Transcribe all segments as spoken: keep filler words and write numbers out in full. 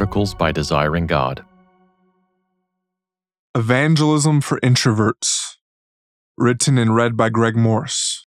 articles by Desiring God. Evangelism for Introverts, written and read by Greg Morse.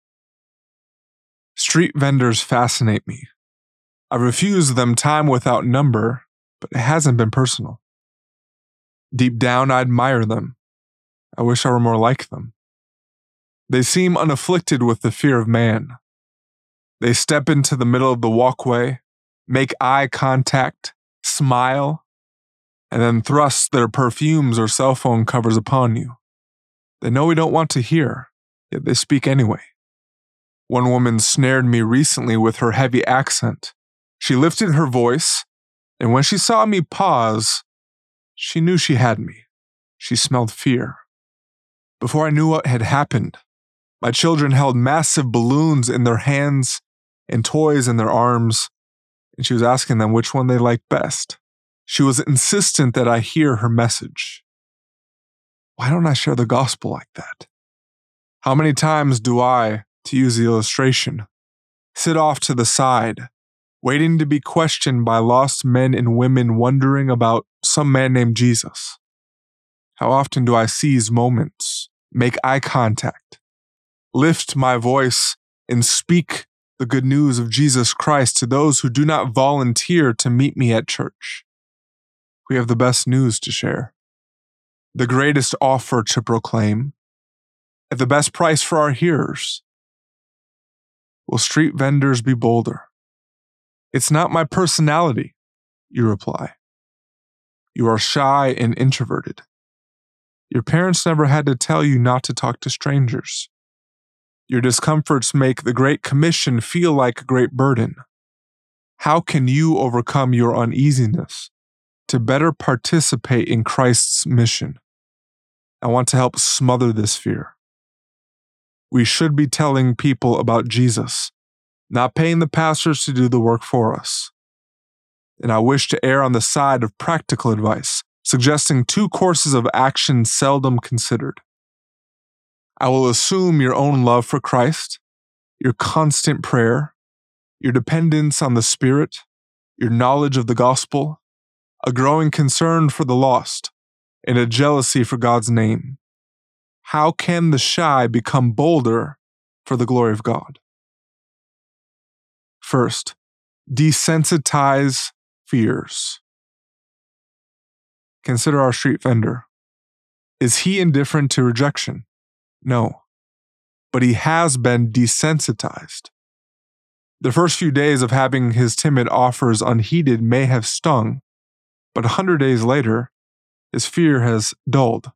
Street vendors fascinate me. I've refused them time without number, but it hasn't been personal. Deep down, I admire them. I wish I were more like them. They seem unafflicted with the fear of man. They step into the middle of the walkway, make eye contact, smile, and then thrust their perfumes or cell phone covers upon you. They know we don't want to hear, yet they speak anyway. One woman snared me recently with her heavy accent. She lifted her voice, and when she saw me pause, she knew she had me. She smelled fear. Before I knew what had happened, my children held massive balloons in their hands and toys in their arms, and she was asking them which one they liked best. She was insistent that I hear her message. Why don't I share the gospel like that? How many times do I, to use the illustration, sit off to the side, waiting to be questioned by lost men and women wondering about some man named Jesus? How often do I seize moments, make eye contact, lift my voice, and speak the good news of Jesus Christ to those who do not volunteer to meet me at church? We have the best news to share, the greatest offer to proclaim, at the best price for our hearers. Will street vendors be bolder? It's not my personality, you reply. You are shy and introverted. Your parents never had to tell you not to talk to strangers. Your discomforts make the Great Commission feel like a great burden. How can you overcome your uneasiness to better participate in Christ's mission? I want to help smother this fear. We should be telling people about Jesus, not paying the pastors to do the work for us. And I wish to err on the side of practical advice, suggesting two courses of action seldom considered. I will assume your own love for Christ, your constant prayer, your dependence on the Spirit, your knowledge of the gospel, a growing concern for the lost, and a jealousy for God's name. How can the shy become bolder for the glory of God? First, desensitize fears. Consider our street vendor. Is he indifferent to rejection? No, but he has been desensitized. The first few days of having his timid offers unheeded may have stung, but a hundred days later, his fear has dulled.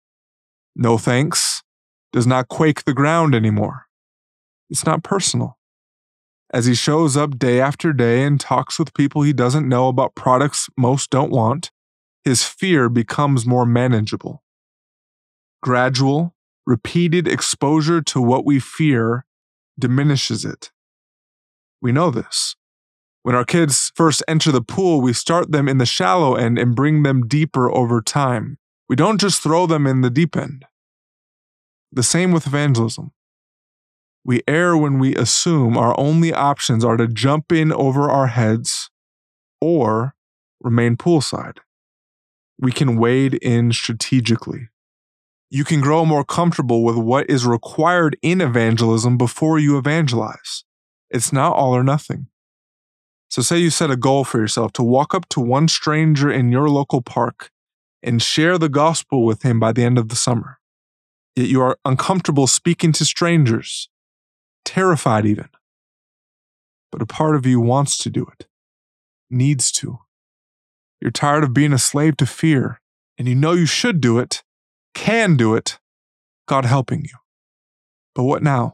No thanks does not quake the ground anymore. It's not personal. As he shows up day after day and talks with people he doesn't know about products most don't want, his fear becomes more manageable. Gradual, repeated exposure to what we fear diminishes it. We know this. When our kids first enter the pool, we start them in the shallow end and bring them deeper over time. We don't just throw them in the deep end. The same with evangelism. We err when we assume our only options are to jump in over our heads or remain poolside. We can wade in strategically. You can grow more comfortable with what is required in evangelism before you evangelize. It's not all or nothing. So say you set a goal for yourself to walk up to one stranger in your local park and share the gospel with him by the end of the summer. Yet you are uncomfortable speaking to strangers, terrified even. But a part of you wants to do it, needs to. You're tired of being a slave to fear, and you know you should do it, can do it, God helping you. But what now?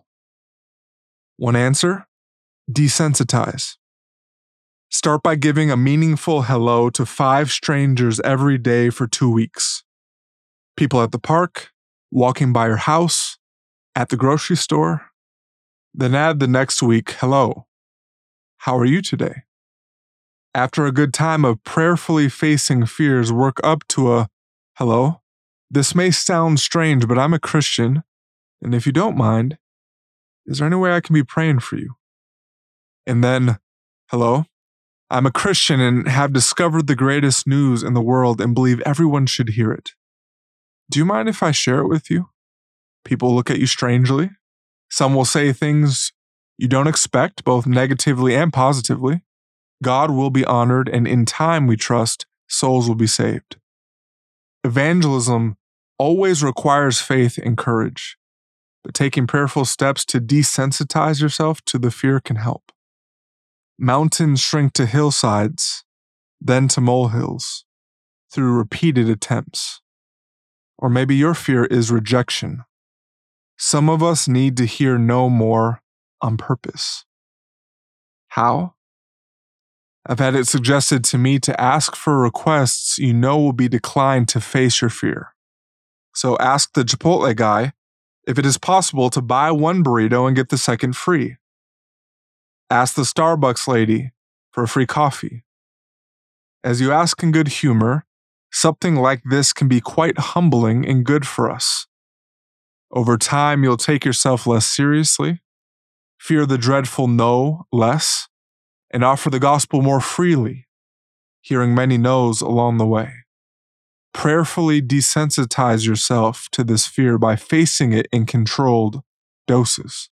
One answer: desensitize. Start by giving a meaningful hello to five strangers every day for two weeks. People at the park, walking by your house, at the grocery store. Then add the next week, hello. How are you today? After a good time of prayerfully facing fears, work up to a hello. This may sound strange, but I'm a Christian, and if you don't mind, is there any way I can be praying for you? And then, hello, I'm a Christian and have discovered the greatest news in the world and believe everyone should hear it. Do you mind if I share it with you? People look at you strangely. Some will say things you don't expect, both negatively and positively. God will be honored, and in time, we trust, souls will be saved. Evangelism always requires faith and courage, but taking prayerful steps to desensitize yourself to the fear can help. Mountains shrink to hillsides, then to molehills, through repeated attempts. Or maybe your fear is rejection. Some of us need to hear no more on purpose. How? I've had it suggested to me to ask for requests you know will be declined to face your fear. So ask the Chipotle guy if it is possible to buy one burrito and get the second free. Ask the Starbucks lady for a free coffee. As you ask in good humor, something like this can be quite humbling and good for us. Over time, you'll take yourself less seriously, fear the dreadful no less, and offer the gospel more freely, hearing many no's along the way. Prayerfully desensitize yourself to this fear by facing it in controlled doses.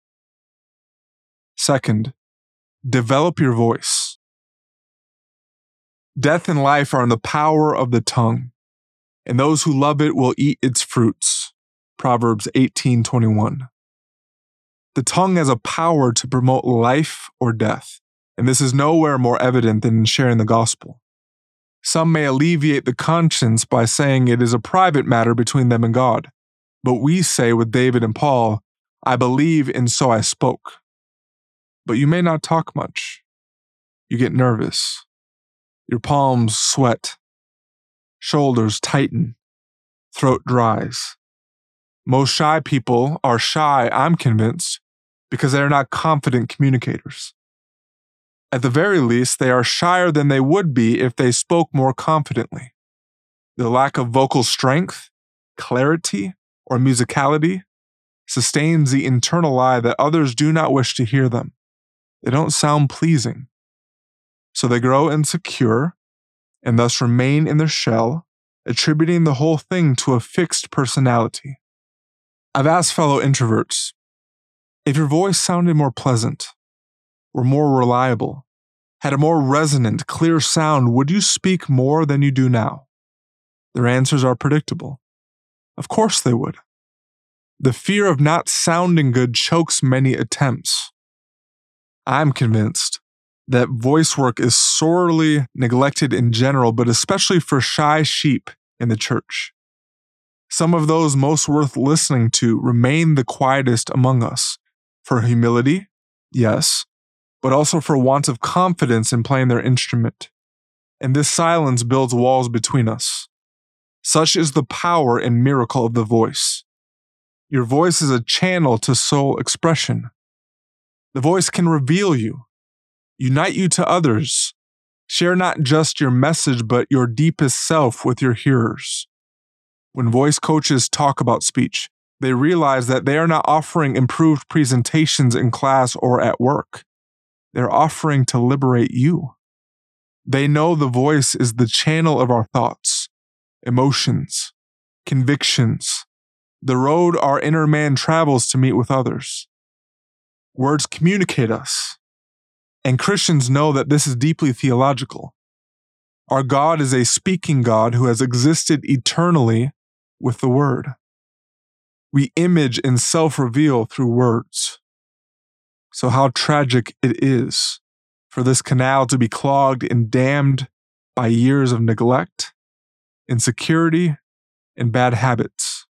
Second, develop your voice. Death and life are in the power of the tongue, and those who love it will eat its fruits. Proverbs eighteen twenty-one. The tongue has a power to promote life or death, and this is nowhere more evident than in sharing the gospel. Some may alleviate the conscience by saying it is a private matter between them and God, but we say with David and Paul, I believe and so I spoke. But you may not talk much. You get nervous. Your palms sweat. Shoulders tighten. Throat dries. Most shy people are shy, I'm convinced, because they are not confident communicators. At the very least, they are shyer than they would be if they spoke more confidently. The lack of vocal strength, clarity, or musicality sustains the internal lie that others do not wish to hear them. They don't sound pleasing. So they grow insecure and thus remain in their shell, attributing the whole thing to a fixed personality. I've asked fellow introverts, if your voice sounded more pleasant, were more reliable, had a more resonant, clear sound, would you speak more than you do now? Their answers are predictable. Of course they would. The fear of not sounding good chokes many attempts. I'm convinced that voice work is sorely neglected in general, but especially for shy sheep in the church. Some of those most worth listening to remain the quietest among us, for humility, yes, but also for want of confidence in playing their instrument. And this silence builds walls between us. Such is the power and miracle of the voice. Your voice is a channel to soul expression. The voice can reveal you, unite you to others, share not just your message, but your deepest self with your hearers. When voice coaches talk about speech, they realize that they are not offering improved presentations in class or at work. They're offering to liberate you. They know the voice is the channel of our thoughts, emotions, convictions, the road our inner man travels to meet with others. Words communicate us, and Christians know that this is deeply theological. Our God is a speaking God who has existed eternally with the Word. We image and self-reveal through words. So how tragic it is for this canal to be clogged and dammed by years of neglect, insecurity, and bad habits.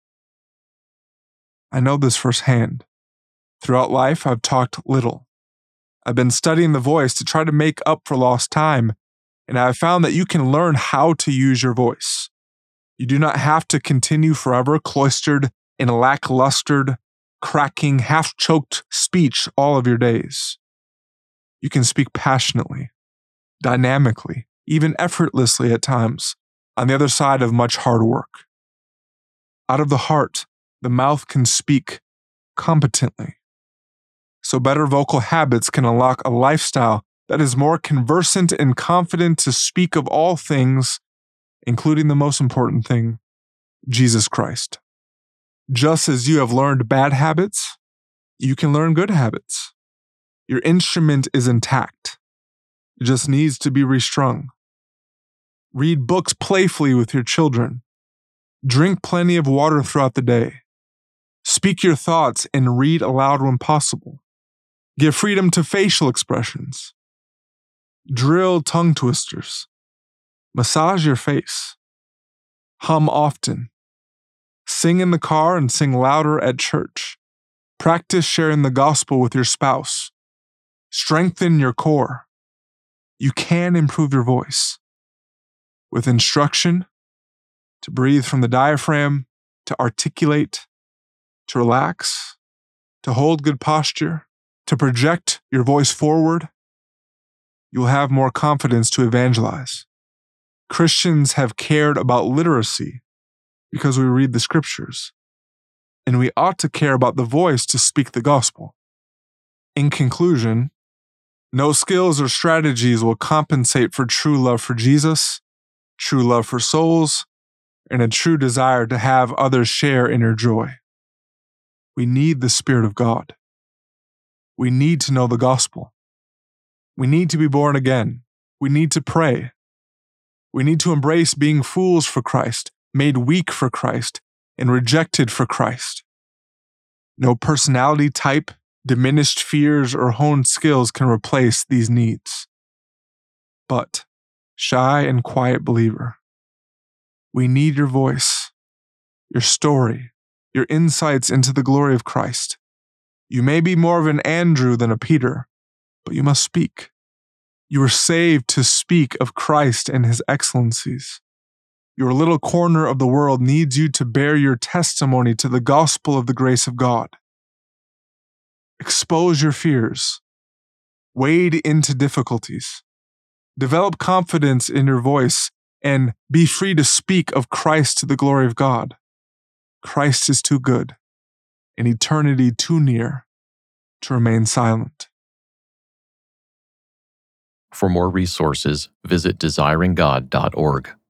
I know this firsthand. Throughout life, I've talked little. I've been studying the voice to try to make up for lost time, and I've found that you can learn how to use your voice. You do not have to continue forever cloistered in lacklustered, cracking, half-choked speech all of your days. You can speak passionately, dynamically, even effortlessly at times, on the other side of much hard work. Out of the heart, the mouth can speak competently. So better vocal habits can unlock a lifestyle that is more conversant and confident to speak of all things, including the most important thing, Jesus Christ. Just as you have learned bad habits, you can learn good habits. Your instrument is intact. It just needs to be restrung. Read books playfully with your children. Drink plenty of water throughout the day. Speak your thoughts and read aloud when possible. Give freedom to facial expressions. Drill tongue twisters. Massage your face. Hum often. Sing in the car and sing louder at church. Practice sharing the gospel with your spouse. Strengthen your core. You can improve your voice. With instruction, to breathe from the diaphragm, to articulate, to relax, to hold good posture, to project your voice forward, you will have more confidence to evangelize. Christians have cared about literacy because we read the scriptures, and we ought to care about the voice to speak the gospel. In conclusion, no skills or strategies will compensate for true love for Jesus, true love for souls, and a true desire to have others share in your joy. We need the Spirit of God. We need to know the gospel. We need to be born again. We need to pray. We need to embrace being fools for Christ, made weak for Christ, and rejected for Christ. No personality type, diminished fears, or honed skills can replace these needs. But, shy and quiet believer, we need your voice, your story, your insights into the glory of Christ. You may be more of an Andrew than a Peter, but you must speak. You are saved to speak of Christ and his excellencies. Your little corner of the world needs you to bear your testimony to the gospel of the grace of God. Expose your fears. Wade into difficulties. Develop confidence in your voice and be free to speak of Christ to the glory of God. Christ is too good, and eternity too near to remain silent. For more resources, visit desiring god dot org.